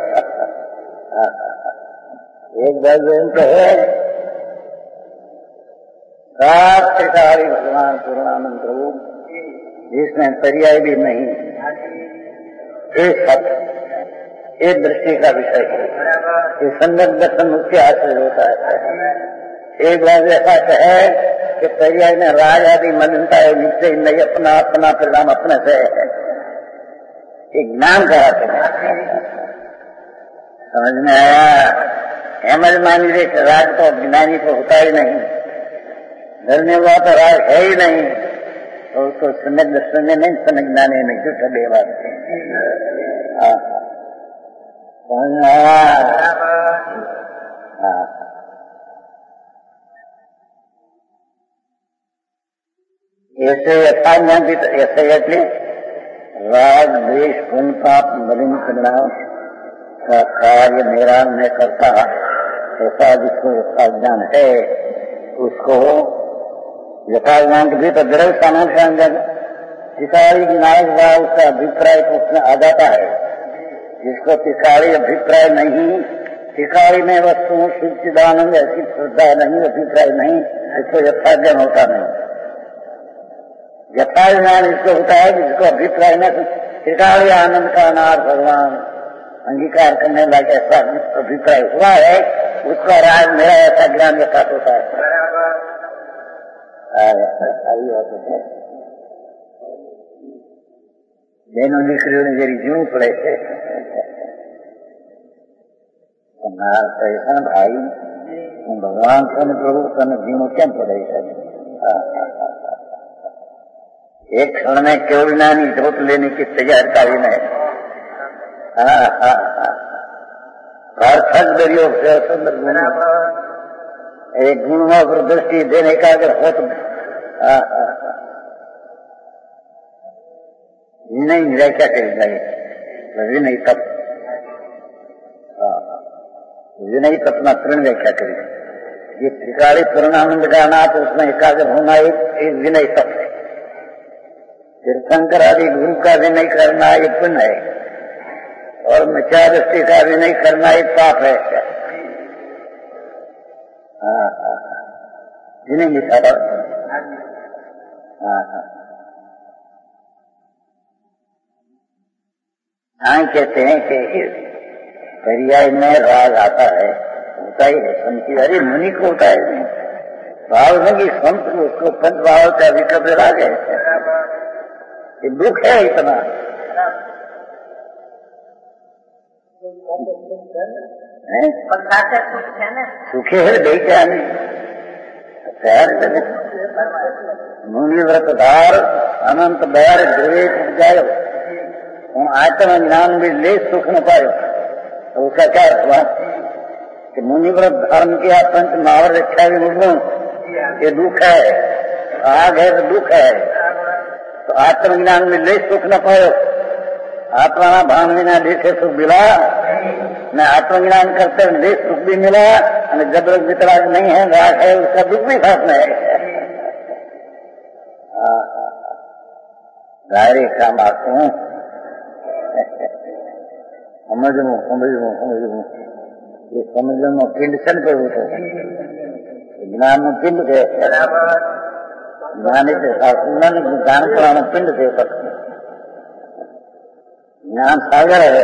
एक बाजू एम कहे सात त्रिकाली भगवान पूर्णानंद प्रभु जिसमें पर्याय भी नहीं, एक सत्य एक दृष्टि का विषय है, ये संगत दर्शन मुख्य आश्रय होता है। एक बात ऐसा है कि पर्याय में राज आदि मलिनता है, निश्चय नहीं, अपना अपना परिणाम अपने से है, एक ज्ञान कराते हैं। समझ में आया? हेमज मान लीजिए कि राज तो ज्ञानी को होता ही नहीं, धरने हुआ तो राज है ही नहीं, तो उसको सम्यक दर्शन में नहीं, सम्यक ज्ञानी में क्यों ठगे बात ऐसे यथाज्ञान की ऐसे એટલે राग द्वेष पुण्य पाप मलिन परिणाम का कार्य निराम में करता ऐसा जिसको यथाज्ञान है उसको यथाज्ञान के भी तो दृढ़ सामर्थ्य तिसारी नायक का उसका अभिप्राय तो उसमें आ जाता है। जिसको तिसारी अभिप्राय नहीं, तिसारी में वस्तुओं शिवचिदानंद ऐसी श्रद्धा नहीं, अभिप्राय नहीं, इसको यथाज्ञान होता नहीं। यथाज्ञान इसको होता है जिसको अभिप्राय में तिसारी आनंद का नाथ भगवान अंगीकार करने लगे ऐसा अभिप्राय हुआ है, उसका राज मेरा ऐसा ज्ञान यथार्थ होता है। બહેનો દીકરીઓને જરી જીવું પડે છે, ભાઈ હું ભગવાન તને પ્રભુ તને જીવું કેમ પડે છે? एक क्षण में केवल ज्ञानी जोत लेने की तैयारता ही नहीं। हाँ हाँ हाँ सार्थक दरियो से सुंदर गुण एक गुणों पर दृष्टि देने का अगर हो तो हाँ हाँ नहीं व्याख्या करी जाए विनय तप, विनय तपना पूर्ण व्याख्या करी। ये त्रिकाली पूर्णानंद का नाथ उसमें एकाग्र होना एक, एक विनय तप है। तीर्थंकर आदि गुरु का विनय करना एक पुण्य है और मिथ्या दृष्टि का विनय करना एक पाप है। हाँ हाँ विनय मिथ्या हाँ हाँ हाँ कहते हैं कि पर्याय में राग आता है, होता ही है। संति अरे मुनि को होता है भाव नहीं, संत को उसको पंच भाव का विकल्प राग है। ये दुख है इतना सुखे है देखा नहीं मुनि व्रतधार अनंत बैर द्वेष उपजायो हूँ आत्म ज्ञान भी ले सुख न पायो। तो उसका क्या हुआ कि मुनिव्रत धर्म किया पंच महावर रक्षा भी मुझे ये दुख है, आग है तो दुख है। तो आत्मज्ञान में ले सुख न पायो, आत्मा भान विना देशे सुख मिला न, आत्मज्ञान करते देश सुख भी मिला और जब वितराग नहीं है राग है उसका दुख भी साथ में है। गायरी काम आते हैं समझू समझू समझू ये समझ पिंड सन पे होते ज्ञान નું પિંડ છે, જ્ઞાન એટલે જ્ઞાન કરવાનું પિંડ છે, ज्ञान सागर है।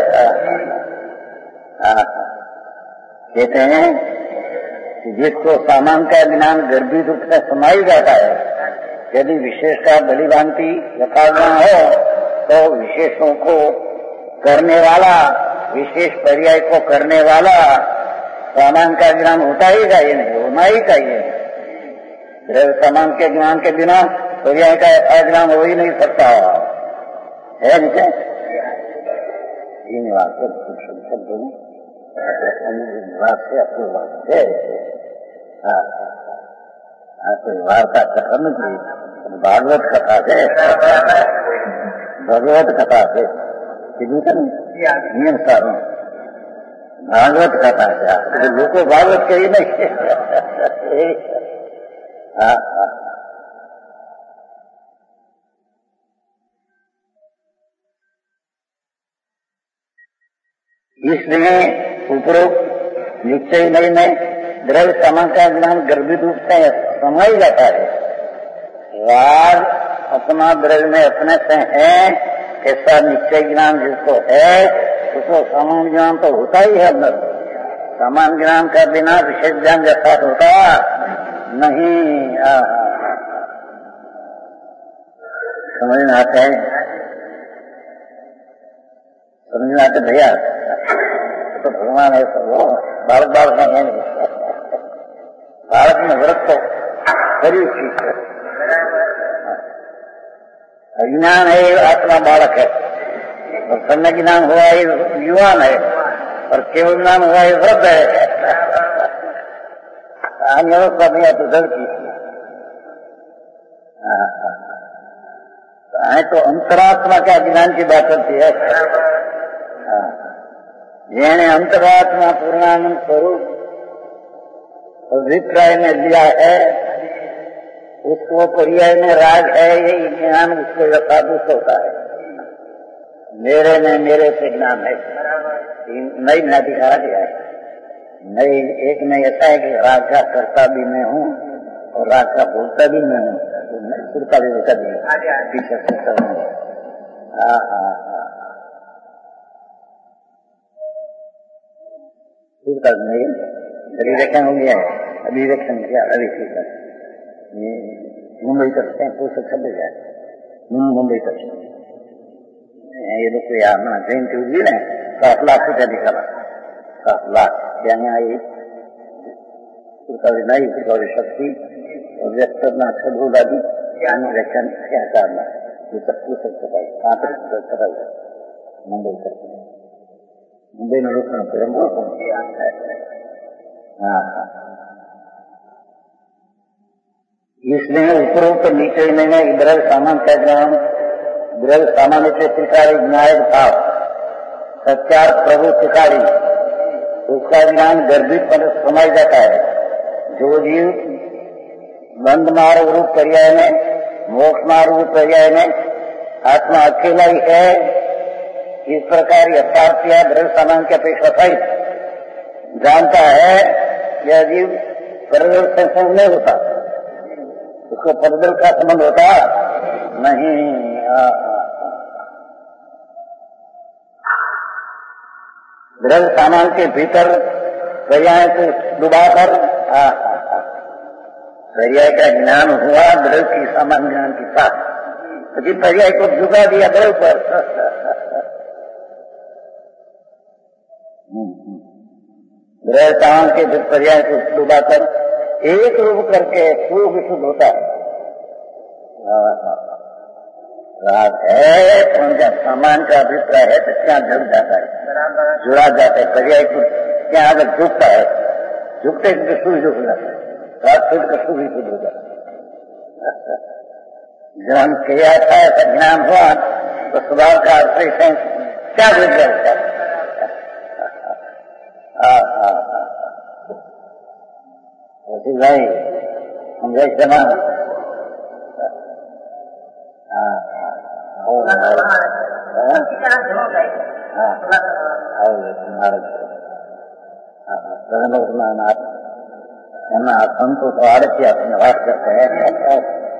कहते हैं कि जिसको सामान का ज्ञान गर्भी रूप में समाई जाता है, यदि विशेष का बलिभांति यथाज्ञान हो तो विशेषों को करने वाला, विशेष पर्याय को करने वाला सामान का ज्ञान होता ही चाहिए, नहीं होना ही चाहिए। सामान के ज्ञान के बिना पर्याय का यथाज्ञान हो ही नहीं सकता है। नीचे ये निवास शब्द निवास से अपूर्व है। कोई वार्ता कथन की भागवत कथा से भगवत कथा से नियम सारों भागवत कथा से लोग भागवत कही नहीं। हाँ हाँ इसलिए उपरोक्त निश्चय नहीं में द्रव्य समान का ज्ञान गर्भित रूप से समाई जाता है। राग अपना द्रव्य में अपने से है ऐसा निश्चय ज्ञान जिसको है उसको समान ज्ञान तो होता ही है अंदर। समान ज्ञान का बिना विशेष ज्ञान जैसा होता नहीं। समझ में आते हैं, समझ में आते भैया तो भगवान है तो बालक बालक नहीं है। बालक में व्रत तो बड़ी चीज है। अज्ञान है आत्मा बालक है और सम्य ज्ञान हुआ है युवान है और केवल ज्ञान हुआ है वृद्ध है। अव्यवस्था नहीं तो जड़ की तो अंतरात्मा के अज्ञान की बात होती है। जिन्हें अंतरात्मा पूर्णानंद स्वरूप अभिप्राय में लिया है उसको पर्याय में राग है यही ज्ञान उसको यथाभूत होता है। मेरे में मेरे से ज्ञान है नई न दिखा दिया है। नई एक में ऐसा है कि राग का करता भी मैं हूँ और राग का भोगता भी मैं हूँ। सुरता भी वैसा भी पीछे से हाँ हाँ हाँ सुरता नहीं अभिव्यक्शन हो गया है। अभिव्यक्शन किया अभी ठीक है। ये मुंबई तक पुस्तक छप जाए मुंबई तक ये लोग तो यार ना जयंती हुई ना सात लाख रुपया निकाला। सात लाख यानी आई नहीं शक्ति और व्यक्त करना छबूल आदि यानी व्याख्यान क्या करना ये सब पुस्तक छपाई कहाँ तक छपाई मुंबई तक मुंबई में रोकना फिर हाँ हाँ इसलिए उपरोक्त नीचे में इधर सामान का ज्ञान द्रव्य सामान्य से त्रिकारी न्याय भाव सत्यार प्रभु त्रिकारी उसका ज्ञान गर्भित पर समाई जाता है। जो जीव बंद मार्ग रूप पर्याय में मोक्ष मार्ग रूप पर्याय में आत्मा अकेला ही है इस प्रकार यथार्थ या द्रव्य सामान की अपेक्षा सहित जानता है। यह जीव परदल से संबंध नहीं होता उसको परदल का संबंध होता नहीं। द्रव्य सामान के भीतर पर्याय को डुबाकर पर्याय का ज्ञान हुआ द्रव्य की सामान ज्ञान के साथ लेकिन पर्याय को डुबा दिया द्रव्य पर। द्रव्य सामान के पर्याय को डुबाकर एक रूप करके पूर्व विशुद्ध होता है। राग है तो जब सामान का अभिप्राय है तो क्या जुड़ जाता है जुड़ा जाता है पर्याय को क्या अगर झुकता है झुकते सूर्य झुक जाता है रात सूर्य का सूर्य शुद्ध हो जाता है। ज्ञान किया था ऐसा ज्ञान हुआ तो स्वभाव का अर्थ क्या जुड़ जाता है। भाई हम जैसे समान संतो तो आड़ती अपने बात करते हैं।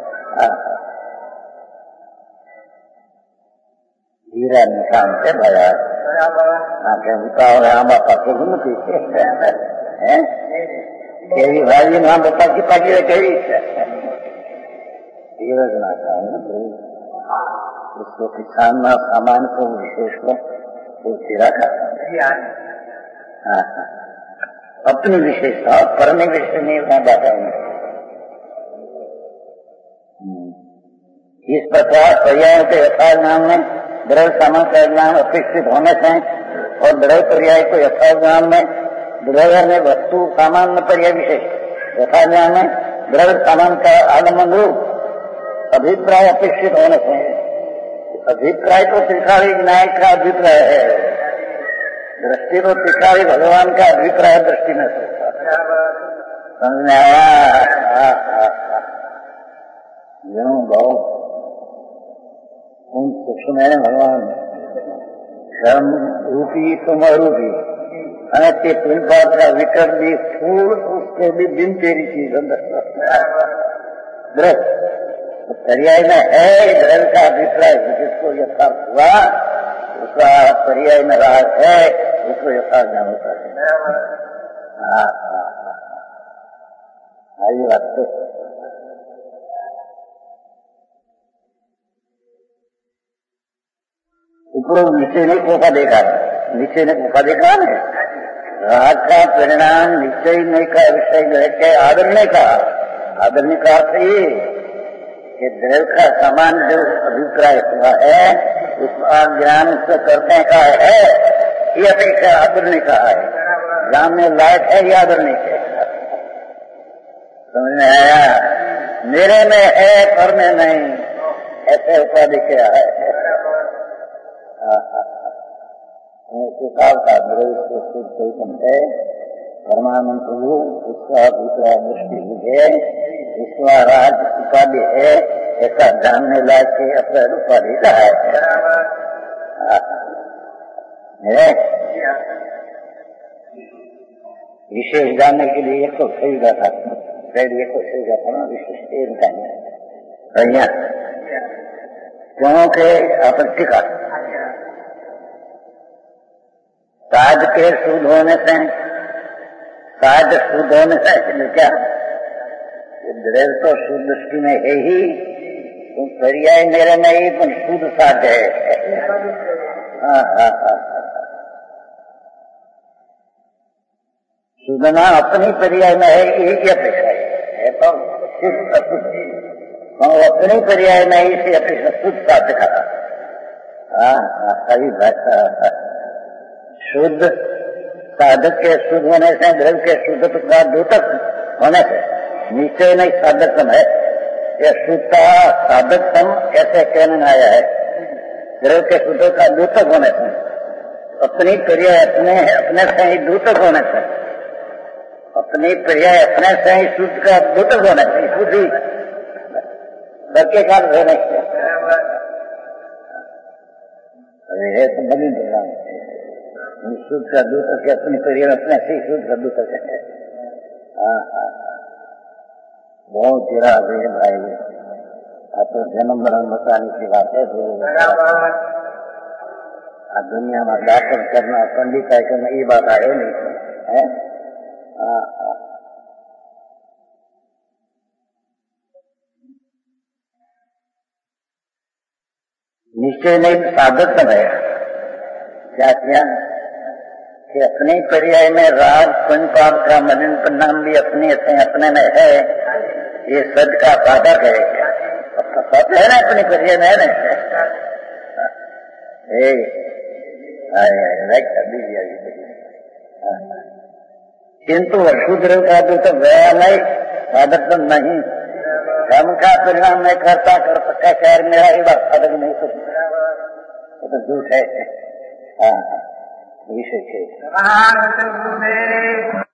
हीरा निशान से भया उठा हो रहा बापा के घूमती है केवी भाई नाम बता की पाकी कही धीरज ना चाहिए उसको किसान ना सामान को विशेष को वो सिरा करता है अपनी विशेषता परने विषय नहीं मैं बताऊंगा। इस प्रकार पर्याय के यथार्थ ज्ञान में द्रव्य सामान का ज्ञान अपेक्षित होने से और द्रव्य पर्याय को यथार्थ ज्ञान में द्रव्य में वस्तु सामान्य पर्याय विशेष यथार्थ ज्ञान में द्रव्य सामान का आलम्बन रूप अभिप्राय अपेक्षित होने से, अभिप्राय तो त्रिकाली विनायक का अभिप्राय है, दृष्टि तो त्रिकाली भगवान का अभिप्राय दृष्टि में समझ में आया। यूं बहुत उन सूक्ष्म है भगवान श्रम रूपी तुमरूपी અને તે પિંપાળ का विकर भी फूल उसके भी बिन तेरी चीज दृढ़ पर्याय में है दृढ़ का अभिप्राय जिसको यथार्थ हुआ उसका पर्याय में राज है उसको यथार्थ ज्ञान होता है। हाँ हाँ हाँ ये बात तो ऊपर नीचे ने कोफा देखा, नीचे ने कोफा देखा है। राग का परिणाम निश्चय नहीं का विषय के आदरने का, आदरने का अर्थ ये कि द्रव्य का समान जो अभिप्राय हुआ है उसका ज्ञान से करने का है, ये अपेक्षा आदरने का है, जानने लायक है, ये आदरने के। समझ में आया? मेरे में है पर में नहीं, ऐसे उपाधि क्या है। का द्रव्य चैतन है परमानंद प्रभु, उसका दूसरा दृष्टि है, उसका राज उपाधि है, ऐसा जानने लायक के अपने उपाधि का है। विशेष जानने के लिए एक तो सही था, एक तो सही था विशेष भैया क्योंकि आपत्ति का साध के शुद्ध होने से, साध शुद्ध होने से क्या द्रव्य तो शुद्ध दृष्टि में है ही, तो पर्याय मेरे में ही तो शुद्ध साध है। हाँ हाँ हाँ शुद्ध ना अपनी पर्याय में है, एक ही अपेक्षा है तो अपनी पर्याय में इसी अपेक्षा शुद्ध साध का। हाँ हाँ सही बात। शुद्ध साधक के शुद्ध होने से, द्रव्य के शुद्ध का द्योतक होने से निश्चय नहीं साधकम है। यह शुद्धता साधकतम कैसे कहने में आया है? द्रव्य के शुद्ध का द्योतक होने से, अपनी पर्याय अपने अपने से ही द्योतक होने से, अपनी पर्याय अपने से ही शुद्ध का द्योतक होने से, शुद्धि सबके काल होने से अरे तो बनी बोला शुद्ध का दूसर के अपनी पर्याय अपने से शुद्ध का दूसर है। हाँ हाँ बहुत गिरा है भाई, आप तो जन्म मरण बताने की बात है। तो दुनिया में दाखिल करना पंडित है करना ये बात है नहीं है। हाँ हाँ निश्चय नहीं साधक है क्या किया कि अपने पर्याय में राग पंचपाप का मलिन परिणाम भी अपने अपने में है, ये सद का साधक है। सत है ना अपने पर्याय में है ना, किंतु अशुद्र का जो तो गया नहीं, साधक तो नहीं, धर्म का परिणाम मैं करता कर सकता खैर मेरा ये बात साधक नहीं सकता, तो झूठ है। हाँ विषय है।